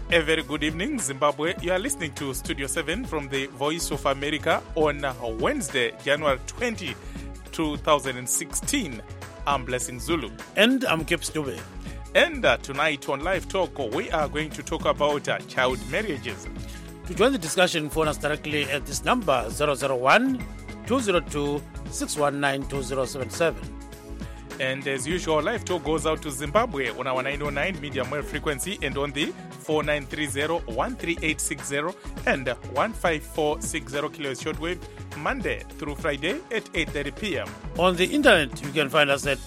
A very good evening, Zimbabwe. You are listening to Studio 7 from the Voice of America on Wednesday, January 20, 2016. I'm Blessing Zulu. And I'm Gibbs Dube. And tonight on Live Talk, we are going to talk about child marriages. To join the discussion, phone us directly at this number, 001-202-619-2077. And as usual, Live Talk goes out to Zimbabwe on our 909 medium wave frequency and on the 4930-13860 and 15460 kilohertz shortwave, Monday through Friday at 8:30 p.m. On the internet, you can find us at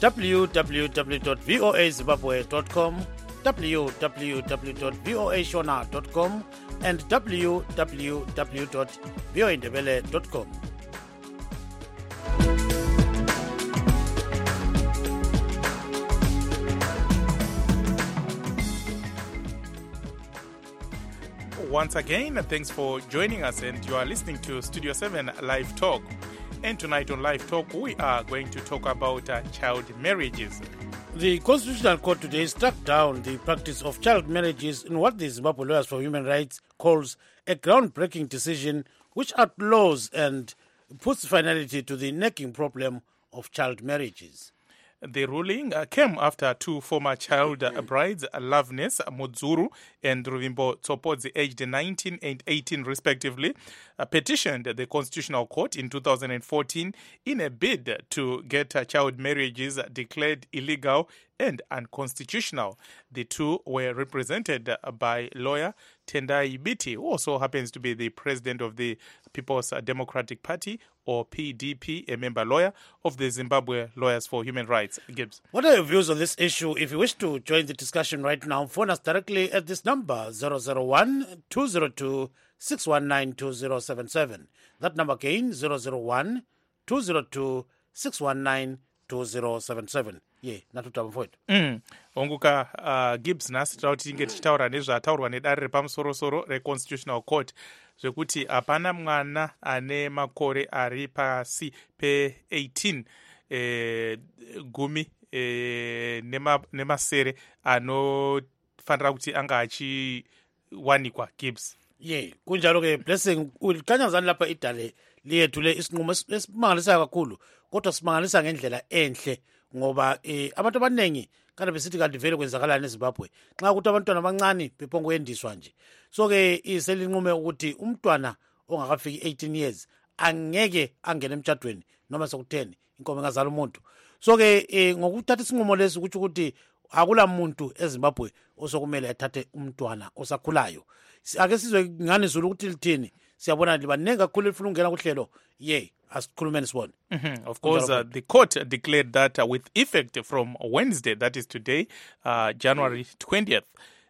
www.voazimbabwe.com, www.voashona.com, and www.voindebele.com. Once again, thanks for joining us, and you are listening to Studio 7 Live Talk. And tonight on Live Talk, we are going to talk about child marriages. The Constitutional Court today struck down the practice of child marriages in what the Zimbabwe Lawyers for Human Rights calls a groundbreaking decision which outlaws and puts finality to the nagging problem of child marriages. The ruling came after two former child brides, Loveness Mudzuru and Ruvimbo Tsopodzi, aged 19 and 18 respectively, petitioned the Constitutional Court in 2014 in a bid to get child marriages declared illegal and unconstitutional. The two were represented by lawyer Tendai Biti, who also happens to be the president of the People's Democratic Party, or PDP, a member lawyer of the Zimbabwe Lawyers for Human Rights. Gibbs. What are your views on this issue? If you wish to join the discussion right now, phone us directly at this number, 001-202-619-2077. That number again, 001-202-619-2077. Yeah, natutamufoid. Onguka Gibbs nasi tauti tinge tichitaura nezvataurwa nedare repamusoro-soro reConstitutional Court zvekuti hapana mwana ane makore ari pasi pe 18 gumi nemasere anofanira kuti anga achiwanikwa. Gibbs. Ye, kunjalo ke Blessing ulikanyazani lapha idale lethu le isinqumo esimangalisayo kakhulu, kodwa simangalisa ngendlela enhle ngoba abantu abaningi kana besithi kanti vele kwenzakalana eZimbabwe nxa ukuthi abantwana abancane bephongwendiswa nje. So ke iselinqume ukuthi umntwana ongakafiki 18 years angeke angene emtshadweni noma soku10 inkomo engazala umuntu. So ke ngokuthatha isinqumo lesi ukuthi ukuthi akula muntu eZimbabwe osokumele athathe umntwana osakhulayo. Ake sizwe ngane Zulu ukuthi lithini, siyabona libanengi kakhulu elifuna ukungena kuhlelo. Of course, the court declared that with effect from Wednesday, that is today, January 20th,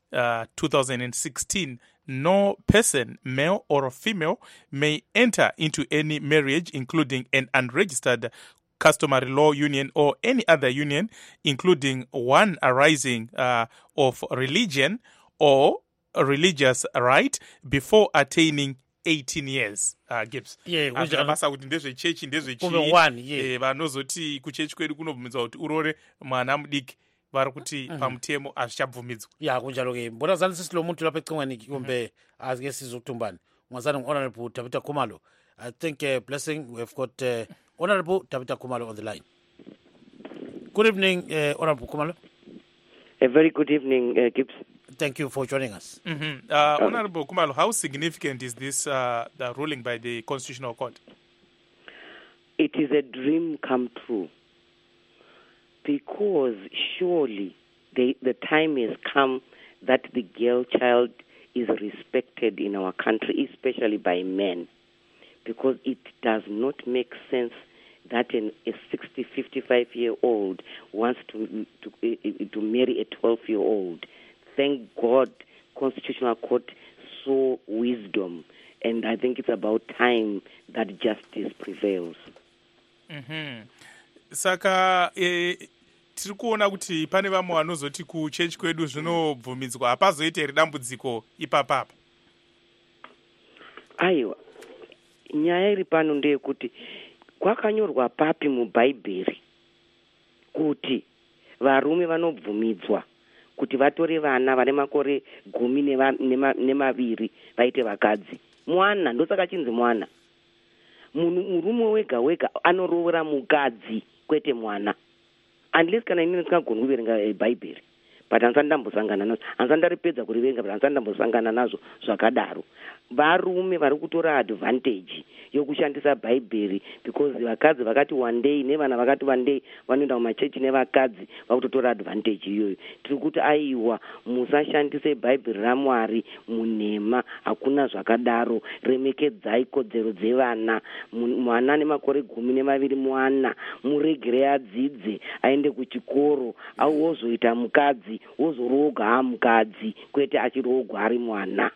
2016, no person, male or female, may enter into any marriage, including an unregistered customary law union or any other union, including one arising of religion or a religious right, before attaining 18 years. Gibbs. Basa kuti ndezvechechi ndezvechii vanozoti kuchechi kwedu kunobvumidzwa kuti urore mwana mudiki vari kuti pamutemo hazvichabvumidzwa. Ya kunjalo ke mbona zani sisilo muntu lapha ecingweni kumbe azike sizokutumbani ngwazana Honorable Tabita Khumalo. I think Blessing, we've got Honorable Tabita Khumalo on the line. Good evening, Honorable Khumalo. A very good evening, Gibbs. Thank you for joining us. Honorable Khumalo, how significant is this the ruling by the Constitutional Court? It is a dream come true, because surely the time has come that the girl child is respected in our country, especially by men, because it does not make sense that a 60, 55-year-old wants to marry a 12-year-old. Thank God, Constitutional Court saw wisdom, and I think it's about time that justice prevails. Saka tiri kuona kuti pane vamwe vanozoti kuchechi kwedu zvinobvumidzwa hapazoite dambudziko ipapapa. Aiwa, nyaya iri pano ndeyekuti kwakanyorwa papi mubhaibheri kuti varume vanobvumidzwa kuti vatore vana vane makore 12 vaite vakadzi. Mwana ndosaka chinzi mwana. Murume wega wega anorovera mukadzi kwete mwana. Unless kana inini ndisingagoni kuverenga Bhaibheri. But handisati ndambosangana nazvo. Handisati ndaripedza kuriverenga, but handisati ndambosangana nazvo zvakadaro. Varume vari kutora advantage yokushandisa Bhaibheri because vakadzi vakati one day nevana vakati one day vanoenda kumachechi nevakadzi vakutotora advantage iyoyo. Tiri kuti aiwa musashandise Bhaibheri raMwari munhema, hakuna zvakadaro. Remekedzai kodzero dzevana. Mwana nemakore 12 mwana muregere adzidze aende kuchikoro au wozoita mukadzi wozoroga mukadzi kwete achirogwa ari mwana.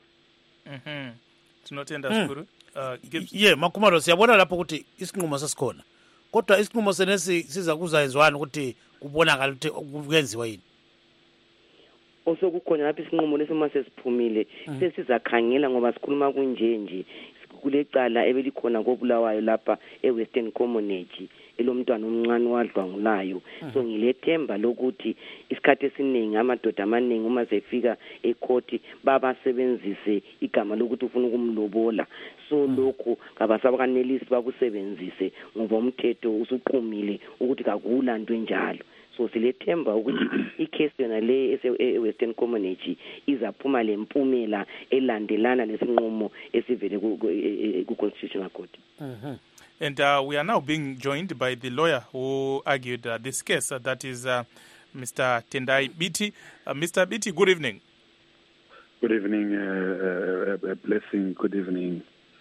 Tinotenda zvikuru. Makumaro siyabona lapho kuti isinqumo sasikhona. Kodwa isinqumo senesi siza kuzayizwana ukuthi kubonakala ukuthi kwenziwa yini. Osokukhona lapho isinqumo lesima sesiphumile sesizakhangela ngoba sikhuluma kunjenje kulecala ebelikhona koBulawayo lapha eWestern Commonwealth elomntwana omncane wadlwangulayo. So ngilethemba lokuthi isikhathi esiningi amadoda amaningi uma sefika ecourt babasebenzise igama lokuthi ufuna ukumlobola. So lokho kabasabakanelisi bakusebenzise ngoba umthetho usuqhumile ukuthi kakula into enjalo. So silethemba ukuthi icase yona le eWestern Commonwealth izaphuma lempumela elandelana nesinqumo esivele ku-Constitutional Court. And we are now being joined by the lawyer who argued this case. That is Mr. Tendai Biti. Mr. Biti, good evening. Good evening, blessing. Good evening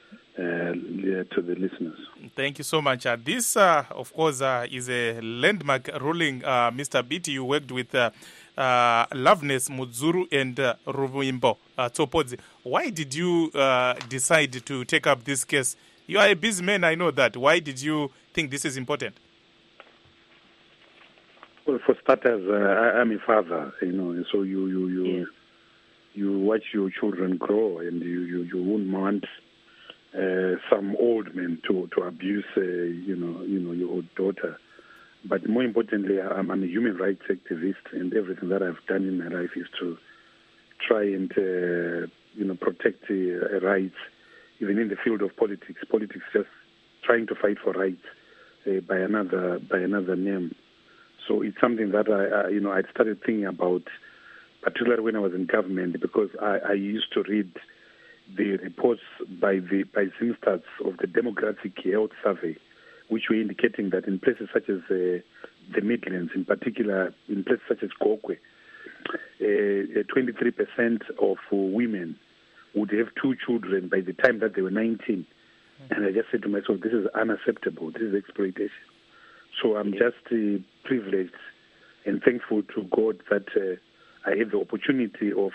to the listeners. Thank you so much. This, of course, is a landmark ruling. Mr. Biti, you worked with Loveness Mudzuru and Ruvimbo Tsopodzi. Why did you decide to take up this case? You are a busy man, I know that. Why did you think this is important? Well, for starters, I'm a father, so you watch your children grow, and you wouldn't want some old men to abuse, your old daughter. But more importantly, I'm a human rights activist, and everything that I've done in my life is to try and, protect rights, even in the field of politics. Politics just trying to fight for rights by another name. So it's something that I started thinking about, particularly when I was in government, because I used to read the reports by Zimstats of the Demographic Health Survey, which were indicating that in places such as the Midlands, in particular in places such as Gokwe, 23% of women would have 2 children by the time that they were 19. And I just said to myself, this is unacceptable. This is exploitation. So I'm just privileged and thankful to God that I had the opportunity of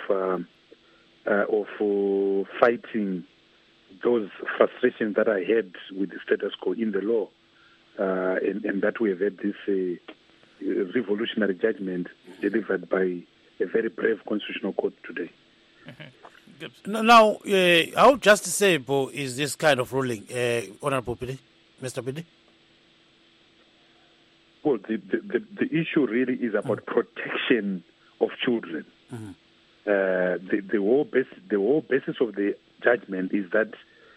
fighting those frustrations that I had with the status quo in the law, and that we have had this revolutionary judgment delivered by a very brave constitutional court today. Now, how justiciable is this kind of ruling, Honorable Pidi, Mr. Pidi? Well, the issue really is about protection of children. The whole basis of the judgment is that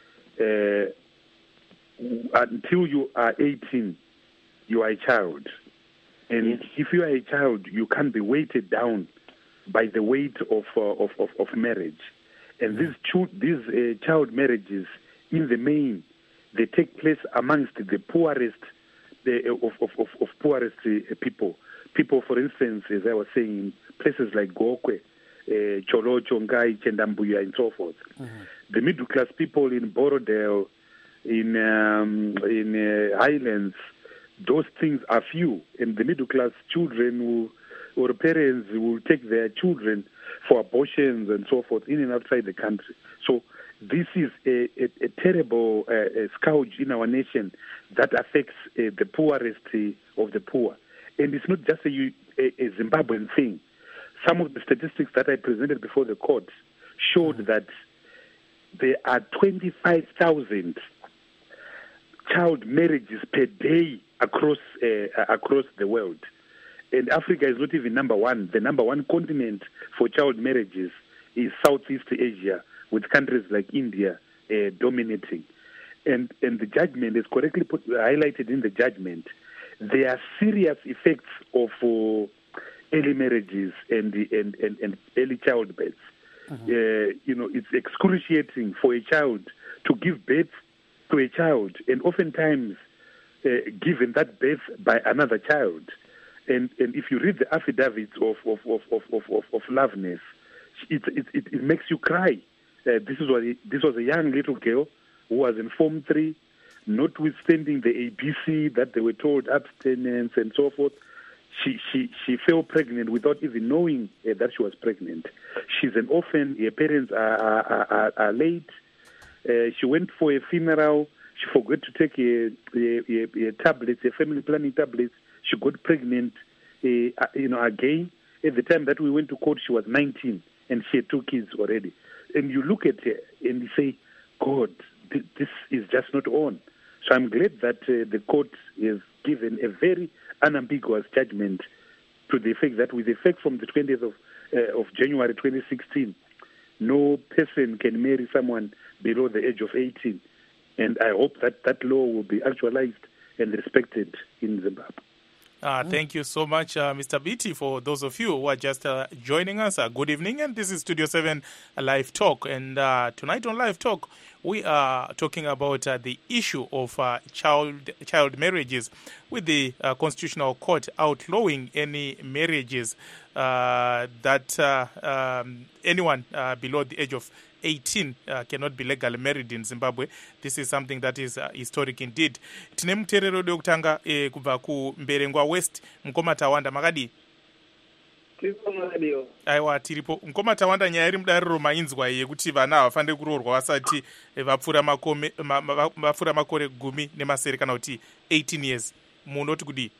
until you are 18, you are a child. And if you are a child, you can't be weighted down by the weight of marriage. And these child marriages, in the main, they take place amongst the poorest of poorest people. People, for instance, as I was saying, places like Gokwe, Cholo, Chongai, Chendambuya, and so forth. The middle class people in Borodale, in Highlands, those things are few. And the middle class children or parents will take their children for abortions and so forth in and outside the country. So this is a terrible scourge in our nation that affects the poorest of the poor. And it's not just a Zimbabwean thing. Some of the statistics that I presented before the court showed that there are 25,000 child marriages per day across the world. and Africa is not even number one. The number one continent for child marriages is Southeast Asia, with countries like India dominating. And the judgment is correctly highlighted in the judgment. There are serious effects of early marriages and early childbirth. It's excruciating for a child to give birth to a child, and oftentimes given that birth by another child. And if you read the affidavits of Loveness, it makes you cry. This was a young little girl who was in Form 3, notwithstanding the ABC that they were told, abstinence and so forth. She fell pregnant without even knowing that she was pregnant. She's an orphan. Her parents are late. She went for a funeral. She forgot to take a tablets, a family planning tablets. She got pregnant, again. At the time that we went to court, she was 19, and she had 2 kids already. And you look at her and you say, God, this is just not on. So I'm glad that the court has given a very unambiguous judgment to the effect that with effect from the 20th of January 2016, no person can marry someone below the age of 18. And I hope that law will be actualized and respected in Zimbabwe. Thank you so much, Mr. Beatty. For those of you who are just joining us, good evening. And this is Studio 7 Live Talk. And tonight on Live Talk, we are talking about the issue of child marriages, with the Constitutional Court outlawing any marriages that anyone below the age of 18 cannot be legally married in Zimbabwe. This is something that is historic indeed. Tine muterero dokutanga kubva kuMberengwa West, Mkoma Tawanda makadi. Aiwa tiripo. Mkoma Tawanda nyaya iri mudariro mainzwa yekuti vana havafane kuroorwa vasati vapfura makore 10 kana kuti 18 years. Munoti kudi?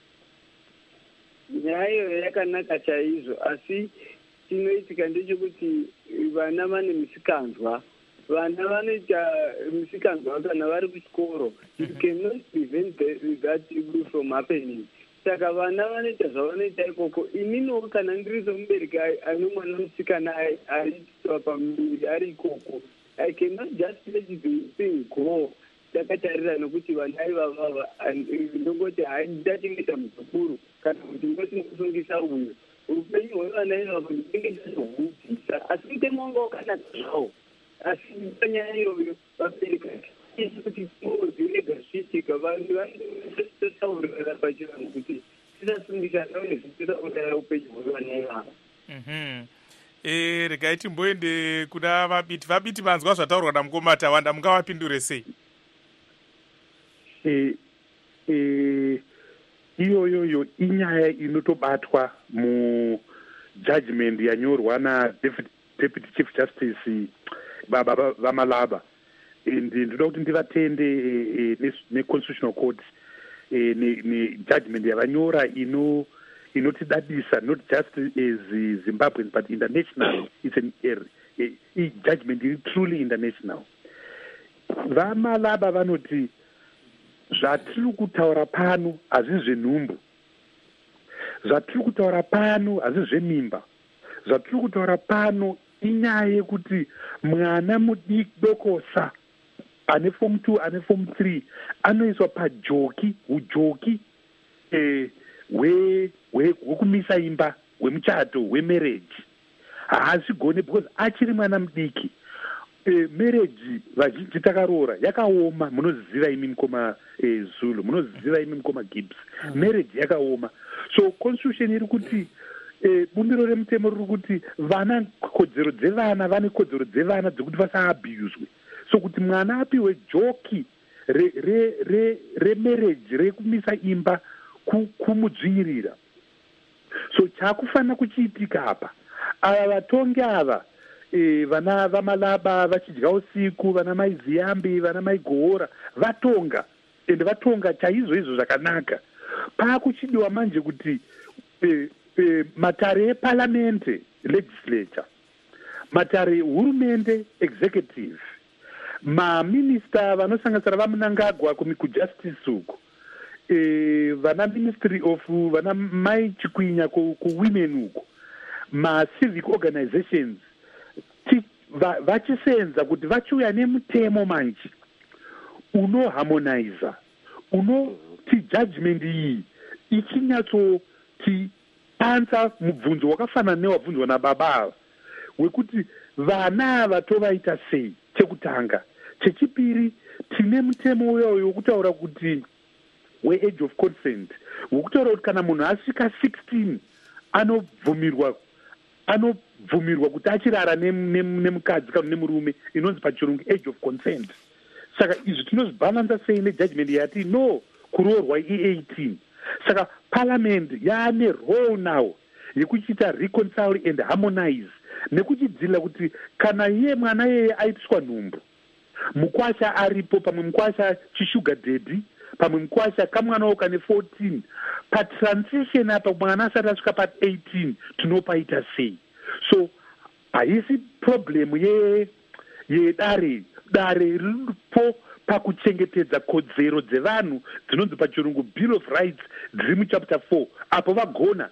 Nyaya iyo yakanaka chaizvo, asi chinoitika ndechekuti vana vane misikanzwa. Vana vanoita misikanzwa kana vari kuchikoro. You cannot prevent that from happening. Saka vana vanoita zvavanoita ikoko. Ininiwo kana ndiri somubereki ane mwana musikana ari pamuviri ari ikoko, I cannot just let the thing go. Takatarira nokuti vana ivava ndongoti handachengeta muzukuru kana kuti ngosinosungisa uyu. Upenyu hwevana ivavo ndinenge ndazobvisa, asi mutemo wanga wakanaka zvawo. Asi panyaya iyoyo vabereki kuti zvirega zvichiitika, vanhu vanotaurira pachivanhu kuti tisasungisa nezvitisauraya upenyu hwevana ivavo. Regai timboende kuna vabiti manzwa zvataurwa naMukoma Tawanda, mungavapindure sei? Iyoyoyo inyaya inotobatwa mujudgment yanyorwa naDeputy Chief Justice Baba Vamalaba. And ndoda kuti ndivatende neConstitutional Court nejudgment yavanyora inotidadisa, not just as Zimbabweans but international. It's a judgment is truly international. Vamalaba vanoti zvatiri kutaura pano hazisi zvenhumbu, zvatiri kutaura pano hazisi zvemimba, zvatiri kutaura pano inyaya yekuti mwana mudokosa ane Form 2 ane Form 3 anoiswa pajoki, ujoki hwekumisa imba, hwemuchato, hwemarriage. Haazvigone because achiri mwana mudiki. Marriage vazhinji takaroora yakaoma. Munoziva imi Mukoma Zulu, munoziva imi Mukoma Gibbs. Marriage yakaoma. So constitution iri kuti bumbiro remutemo riri kuti vana, kodzero dzevana, vane kodzero dzevana dzekuti vasaabhuyuzwe. So kuti mwana apiwe joki remarriage, rekumisa imba, kumudzvirira. So chakufanira kuchiitika apa, ava vatongi ava, vana Vamalaba vachidya usiku, vana Maiziyambi, vana Maigohora vatonga, ende vatonga chaizvo zvakanaka. Paakuchidiwa manje kuti matare eparliamente, legislature, matare hurumende, executive, maminista vanosanganisira vaMnangagwa kujustice uku, vana ministry of vana mai chikwinya kuwomen uko ma-civic organizations vachisenza kuti vachiuya nemutemo manje unoharmoniza unoti judgment iyi ichinyatsoti ansa mubvunzo wakafanana newabvunzwa nababa ava wekuti vana ava tovaita sei chekutanga. Chechipiri, tine mutemo uyoyo wokutaura kuti we-age of consent wokutaura kuti kana munhu asvika 16 anobvumirwa kuti achirara nemukadzi kana nemurume inonzi pachirungu age of consent. Saka izvi tinozvibalansa sei nejudgment yati no kuroorwa i18. Saka parliament yaane role now yekuchiita reconcile and harmonize nekuchidzila kuti kana iye mwana yeye aitiswa nhumbu mukwasha aripo, pamwe mukwasha chishuga daddy, pamwe mukwasha kamwanawo kane 14 patransition apa mwana asati asvika pa18 tinopaita sei. So haisi problem yedare riripo pakuchengetedza kodzero dzevanhu dzinonzi pachirungu bill of rights dziri muchapter 4 apo vagona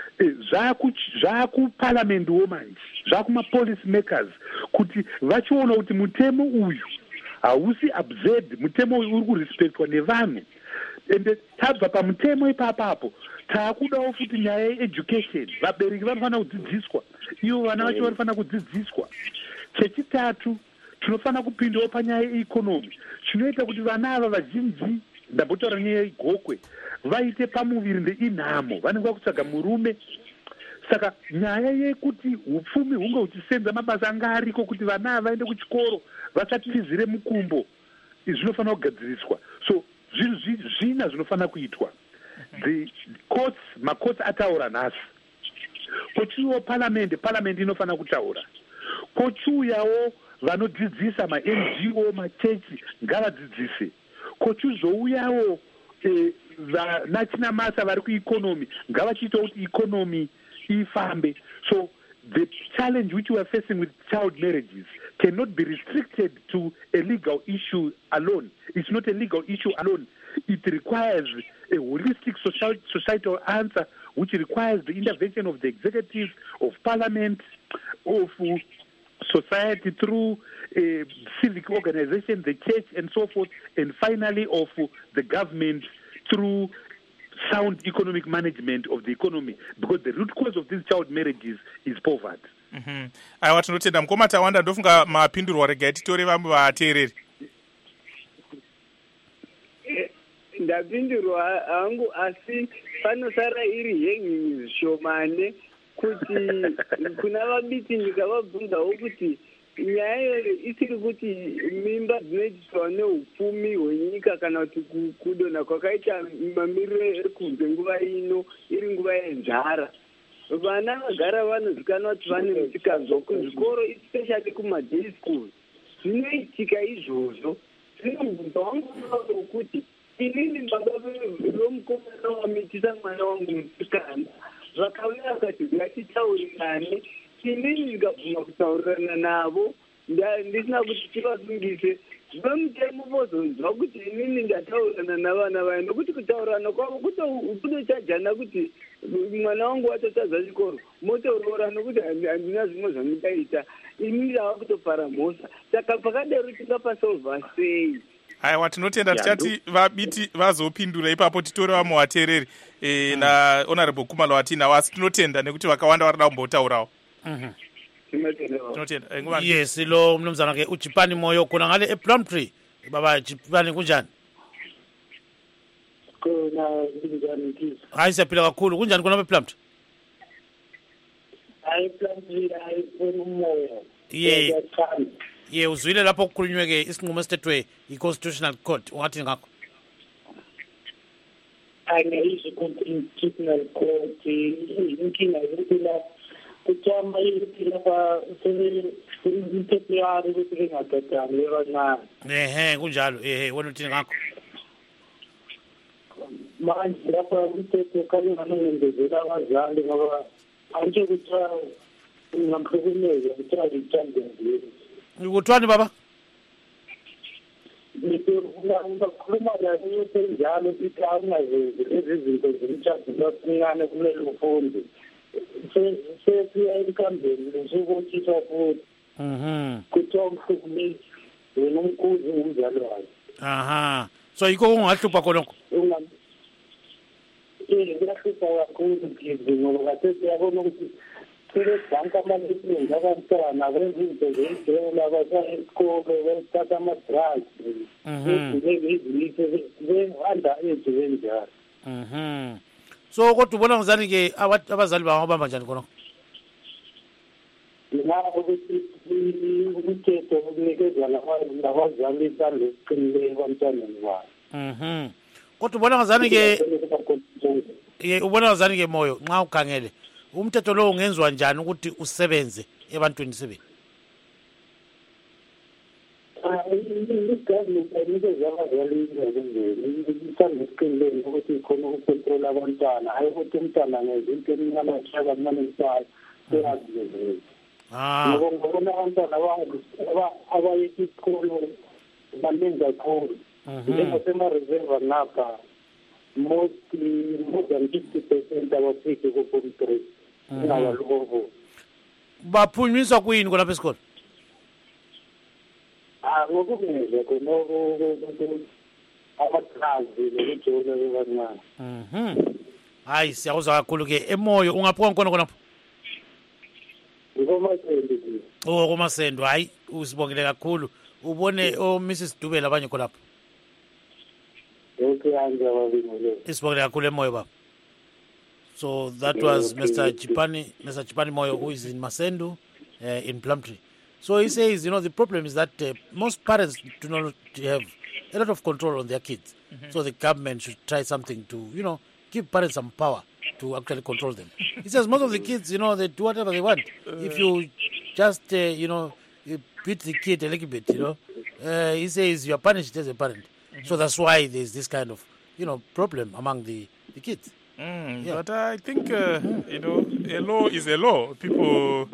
zvaakuparlamendiwo manje zvaakumapolicy makers kuti vachiona kuti mutemo uyu hausi absurd, mutemo uyu uri kurespectwa nevanhu. Ende tabva pamutemo ipapapo taakudawo futi nyaya yeeducation, vabereki vanofanira kudzidziswa, ivo vana vacho vanofanira kudzidziswa. Chechitatu, tinofanira kupindawo panyaya yeeconomy, chinoita kuti vana ava vazhinji, ndambotaura nyaya yegokwe, vaite pamuviri ndeinhamo, vanenge vakutsvaga murume. Saka nyaya yekuti upfumi hunge huchisenza mabasa anga ariko kuti vana ava vaende kuchikoro vasatizire mukumbo, izvi zvinofanira kugadziriswa. So zvinhu zvina zvinofanira kuitwa. The courts, macourts ataura nhasi. Kochiuyawo parliament inofanira kutaura. Kochiuyawo vanodzidzisa ma-NGO, machechi ngavadzidzise. Kochizouyawo nachina masa vari kueconomy ngavachiitawo kuti economy ifambe. So the challenge which we are facing with child marriages cannot be restricted to a legal issue alone. It's not a legal issue alone. It requires a holistic societal answer which requires the intervention of the executive, of parliament, of society through civic organization, the church and so forth, and finally of the government through sound economic management of the economy, because the root cause of these child marriages is poverty. Aiwa, tinotenda mukoma tawanda. Ndofunga mapindurwa regai titore vamwe vateereri. Ndapindurwa hangu, asi panosara iri henyu zvishomane kuti kuna vabiti ndikavabvunzawo kuti nyaya iyoyo isiri kuti mimba dzinoitiswa neupfumi hwenyika kana kuti kudonha kwakaita mamiriro ekunze nguva ino iri nguva yenzara. Vana vagara vanozikanwa kuti vane misikanzwa kuzvikoro, especially kumaday schools. Zvinoitika izvozvo zvinobvunza wangu kuti inini baba vomukomana wamitisa mwana wangu musikana vakauya vakati ngatitaurirane. Inini ndikabvuma kutaurirana navo ndisina kuti tivasungise vemutemo vozonzwa kuti inini ndataurirana navana vayo, nokuti kutaurana kwavo kutochajana kuti mwana wangu watotadza chikoro motoroora nokuti handina zvimwe zvamudaita. Inini ndava kutopara mhosa. Saka pakadaro tingapasolva sei? Aiwa, tinotenda. Tichati vabiti vazopindura ipapo titore vamwe vateereri nahonorable Khumalo watinavo, asi tinotenda nekuti vakawanda varida kumbotaurawo. Yes, lo mnumzana ke uJipani Moyo khona ngale ePlumtree. Baba Jipani kunjani? Khona kunjani kizo? Hayi siyaphila kakhulu. Kunjani khona ePlumtree? Hayi Plumtree hayi umoya. Ye uzwile lapho kukhulunywe ke isinqumo esithethwe i-Constitutional Court, ungathi ngakho? Angayizwi Constitutional Court inkinga yokuthi kuthiwa iphila kwa imithetho yabo ukuthi bengagadani kancane. Kunjalo. Wena uthini ngakho? Manje lapha umthetho kanye nganongenzela abazali ngoba antsho kuthiwa ungamhlukumeza kuthiwa yithande. Ukuthwani baba? ungakhuluma layo njalo sithi awungazezi lezi zinto zimtshado losincane kumele ufunde sesiya enkambeni lesukuthiswa futhi kuthiwa umhlukumezi wena umkhuzi umzali wakhe. Aha, so yikho kungahlupha khonokho. Kuyahlupha kakhulu kizi ngoba kathesi yabona ukuthi sebebhanka amalesiningi abantwana benza izinto zeyidela abasaya esikole bethatha ama-drugs be-under age benjalo. So kodwa ubona ngizani-ke abazali bangabamba njani khonokho? Ngako ukuthi umthetho ukunikeza labazali isandla esiqinileyo ebantwaneni babo. Kodwa ubona ngazani-ke Moyo nxa ukhangele umthetho lo ungenziwa njani ukuthi usebenze ebantwini sebeni? I-government ayinikeza abazali isandla esiqinileyo ukuthi ikhona ukukontrola abantwana, hayi ukuthi umntwana ngenza into emnyama hlaka kumane msayo seyazivezela. Ngoba ngibona abantwana abayeka isikolo baningi kakhulu. Njengasema-reserve ngapha more than 50% abafiki ku-form 3 ingakalukovo. Baphunyiswa kuyini khonapha esikolo? Ngokungeza khona abatrazi lokujula bebancane. Hayi siyakuzwa kakhulu-ke eMoyo ungaphuka khona khonapho? Ngikomasendo. Komasendo, hayi usibongele kakhulu. Ubone Mrs Dubela abanye khonapho? Isibongele kakhulu eMoyo baba. So that was Mr. Chipani Moyo, who is in Masendu, in Plumtree. So he says, the problem is that most parents do not have a lot of control on their kids. So the government should try something to, give parents some power to actually control them. He says most of the kids, they do whatever they want. If you just, you beat the kid a little bit, he says you are punished as a parent. So that's why there's this kind of, problem among the kids. But I think, a law is a law. People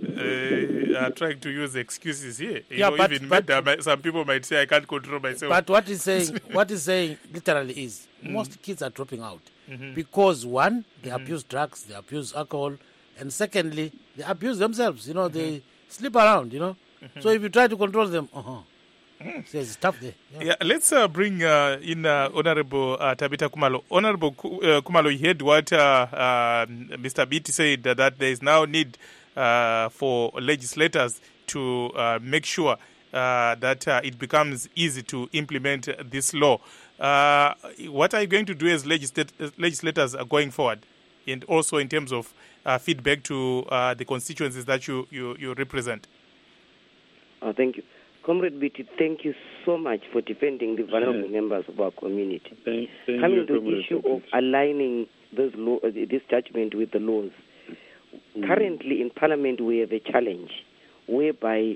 are trying to use excuses here. Some people might say, I can't control myself. But what he's saying literally is, most kids are dropping out. Because one, they abuse drugs, they abuse alcohol, and secondly, they abuse themselves. They sleep around, So if you try to control them, so it's tough there. Yeah, let's bring in Honorable Tabitha Khumalo. Honorable Khumalo, you heard what Mr. Biti said, that there is now need for legislators to make sure that it becomes easy to implement this law. What are you going to do as legislators going forward, and also in terms of feedback to the constituencies that you represent? Thank you. Comrade Biti, thank you so much for defending the vulnerable members of our community. Coming to the issue of aligning this judgment with the laws. Currently in Parliament we have a challenge whereby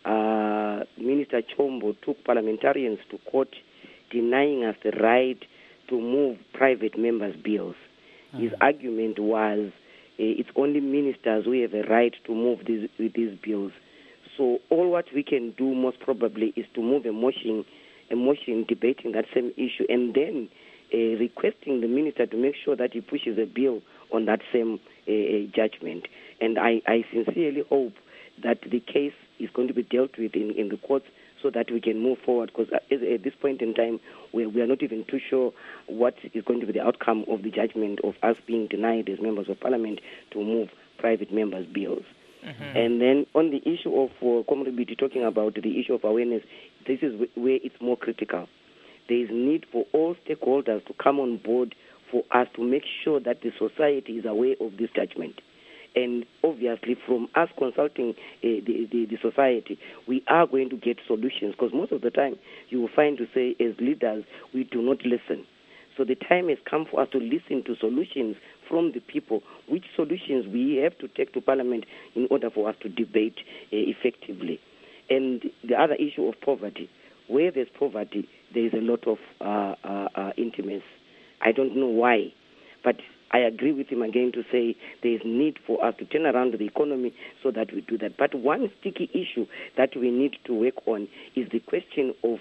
Minister Chombo took parliamentarians to court denying us the right to move private members' bills. His argument was it's only ministers who have a right to move these bills. So all what we can do most probably is to move a motion debating that same issue, and then requesting the minister to make sure that he pushes a bill on that same judgment. And I sincerely hope that the case is going to be dealt with in the courts so that we can move forward, because at this point in time we are not even too sure what is going to be the outcome of the judgment of us being denied as members of parliament to move private members' bills. And then on the issue of Comrade Biti talking about the issue of awareness, this is where it's more critical. There is need for all stakeholders to come on board for us to make sure that the society is aware of this judgment. And obviously from us consulting the society, we are going to get solutions, because most of the time you will find to say as leaders we do not listen. So the time has come for us to listen to solutions from the people, which solutions we have to take to Parliament in order for us to debate effectively. And the other issue of poverty. Where there's poverty, there is a lot of intimacy. I don't know why, but I agree with him again to say there is need for us to turn around the economy so that we do that. But one sticky issue that we need to work on is the question of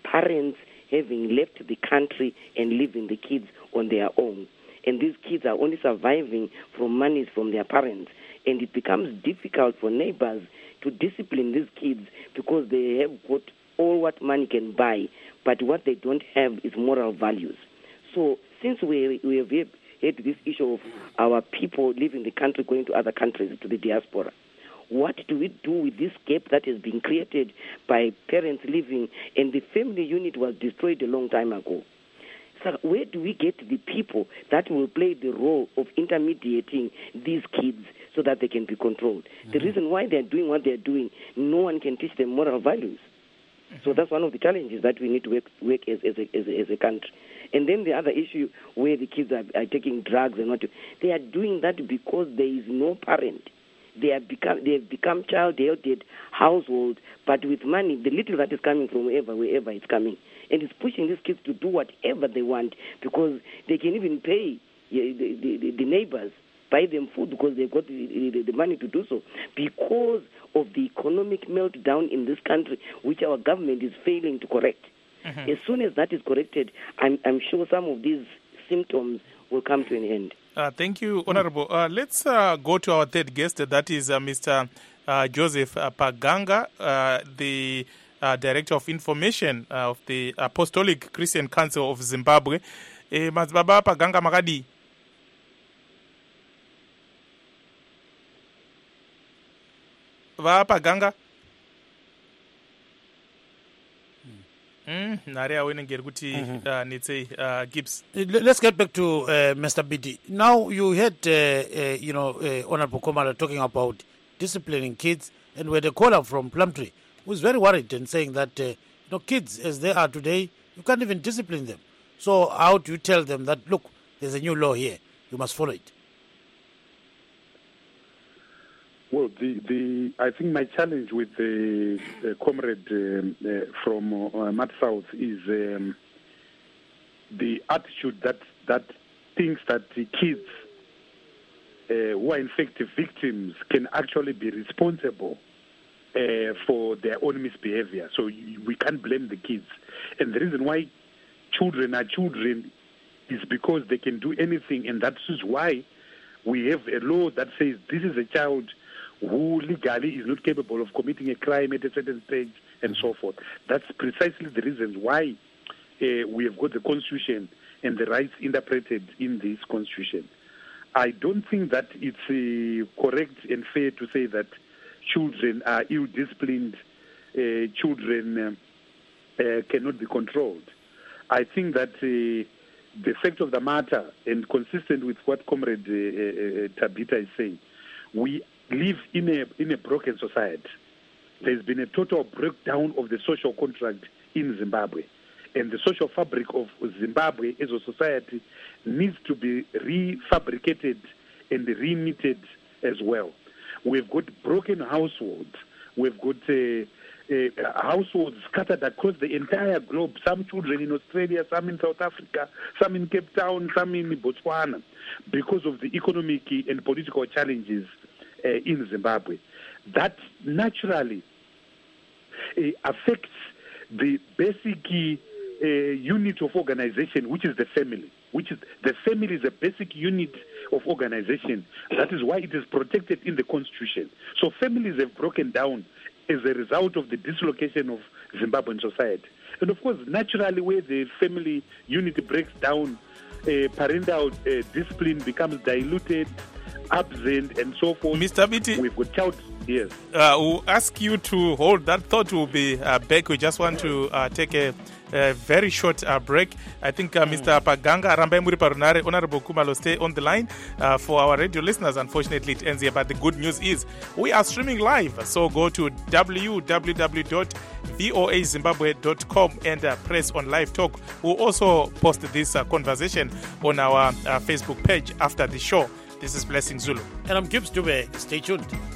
parents having left the country and leaving the kids on their own. And these kids are only surviving from monies from their parents. And it becomes difficult for neighbors to discipline these kids because they have got all what money can buy, but what they don't have is moral values. So since we have had this issue of our people leaving the country, going to other countries, to the diaspora, what do we do with this gap that has been created by parents leaving, and the family unit was destroyed a long time ago? So where do we get the people that will play the role of intermediating these kids so that they can be controlled? Mm-hmm. The reason why they're doing what they're doing, no one can teach them moral values. Mm-hmm. So that's one of the challenges that we need to work as a country. And then the other issue where the kids are taking drugs and what, they are doing that because there is no parent. They have become child-held households, but with money, the little that is coming from wherever it's coming. And it's pushing these kids to do whatever they want because they can even pay the neighbors, buy them food because they've got the money to do so, because of the economic meltdown in this country, which our government is failing to correct. Mm-hmm. As soon as that is corrected, I'm sure some of these symptoms will come to an end. Thank you, Honorable. Let's go to our third guest. That is Mr. Joseph Paganga, the Director of Information of the Apostolic Christian Council of Zimbabwe. Mazbaba Paganga Magadi. Va Paganga. Gibbs. Let's get back to Mr. Bidi. Now you heard, Honorable Komala talking about disciplining kids, and we had a caller from Plumtree who was very worried and saying that kids as they are today, you can't even discipline them. So how do you tell them that, look, there's a new law here, you must follow it? Well, I think my challenge with the comrade from Mat South is the attitude that thinks that the kids who are in fact victims can actually be responsible for their own misbehavior. So we can't blame the kids. And the reason why children are children is because they can do anything, and that is why we have a law that says this is a child who legally is not capable of committing a crime at a certain stage and so forth. That's precisely the reason why we have got the Constitution and the rights interpreted in this Constitution. I don't think that it's correct and fair to say that children are ill-disciplined, children cannot be controlled. I think that the fact of the matter, and consistent with what Comrade Tabita is saying, we live in a broken society. There's been a total breakdown of the social contract in Zimbabwe. And the social fabric of Zimbabwe as a society needs to be refabricated and reknitted as well. We've got broken households. We've got households scattered across the entire globe. Some children in Australia, some in South Africa, some in Cape Town, some in Botswana, because of the economic and political challenges in Zimbabwe. That naturally affects the basic unit of organization, which is the family. The family is a basic unit of organization. That is why it is protected in the Constitution. So families have broken down as a result of the dislocation of Zimbabwean society. And of course, naturally, where the family unit breaks down, parental discipline becomes diluted, absent, and so forth. Mr. Biti, we've got child. Yes. We'll ask you to hold that thought. We'll be back. We just want to take a very short break. I think Mr. Paganga, Rambai Muri Parunare, Honorable Kumalo, stay on the line for our radio listeners. Unfortunately, it ends here, but the good news is we are streaming live. So go to www.voazimbabwe.com and press on live talk. We'll also post this conversation on our Facebook page after the show. This is Blessing Zulu. And I'm Gibbs Dube. Stay tuned.